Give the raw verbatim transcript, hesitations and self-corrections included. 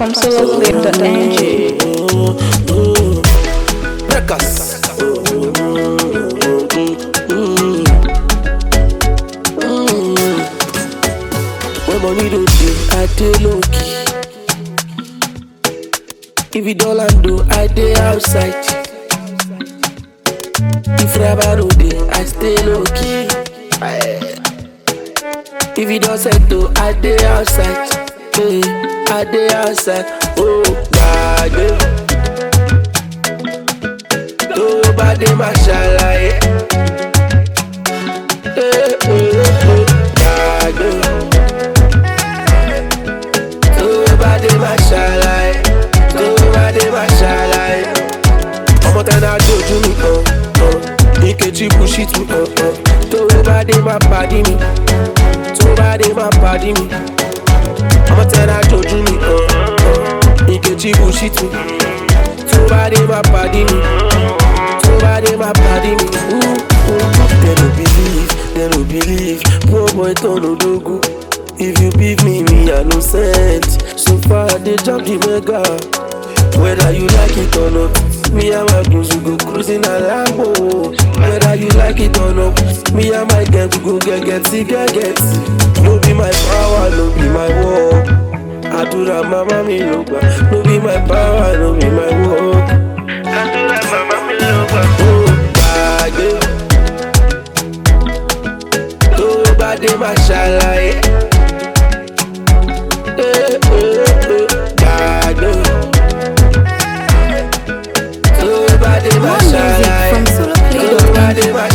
from solo clip dot n g. Breakers. When money don't do, I dey low key. If you don't land do, I dey outside. If rubber no dey, I stay low key. If you don't settle, I dey outside. Hey, I dey outside. Oh, God, yeah. To body mashallah, yeah. Hey, hey, hey, God, yeah. To body mashallah, yeah. To body mashallah, yeah. Omo tena joju mi, oh, oh. Ikechi push it me, oh, oh. To body my body me. To body my body me. Omo tena joju mi, oh, oh. Ikechi push it me. To body my body me. To body my body me. Ooh, ooh. They don't believe, they don't believe. Poor boy turn odogu. If you beat me, me I no sent. So far they jump the mega. Whether you like it or not, me and my goons we go cruising a Lambo. Whether you like it or not, me and my gang we go get get see get get. No be my power, no be my war. I do that mama me look back. No be my power, no be my work. I do that mama me look back. Oh, bad girl. To body mashallah, yeah. Eh, eh, eh, bad girl. To body mashallah, yeah. To body mashallah.